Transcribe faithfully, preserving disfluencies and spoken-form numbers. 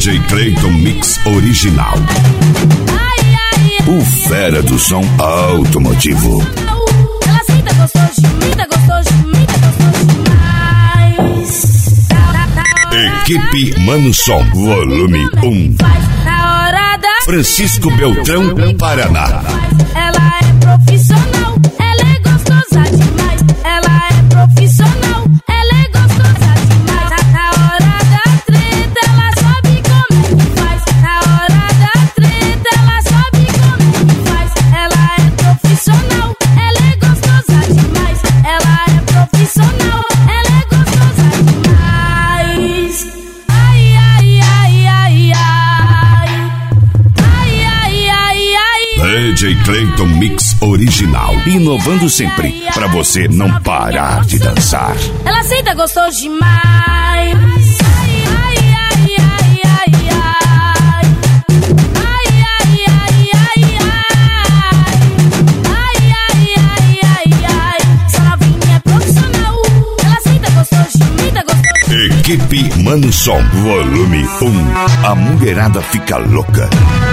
D J Cleiton Mix Original. O fera do som automotivo. Ela senta gostoso de mim, tá gostoso de mim, tá gostoso demais. Equipe Manson, volume um. Na hora da Francisco Beltrão, Paraná. ela é profissional, ela é gostosa demais. Ela é profissional, ela é gostosa demais. Na hora da treta, ela sabe como é que faz. Na hora da treta, ela sabe como é que faz. Ela é profissional, ela é gostosa demais. Ela é profissional, ela é gostosa demais. Ai, ai, ai, ai, ai. Ai, ai, ai, ai. D J Cleiton Mix Original. Inovando sempre, pra você não parar de dançar. Ela senta gostoso demais. Ai, ai, ai, ai, ai, ai. Ai, ai, ai, ai, ai. Ai, ai, ai, ai, ai. Essa novinha é profissional. Ela senta gostoso de mim, tá gostoso. Equipe Manson, volume um. A mulherada fica louca.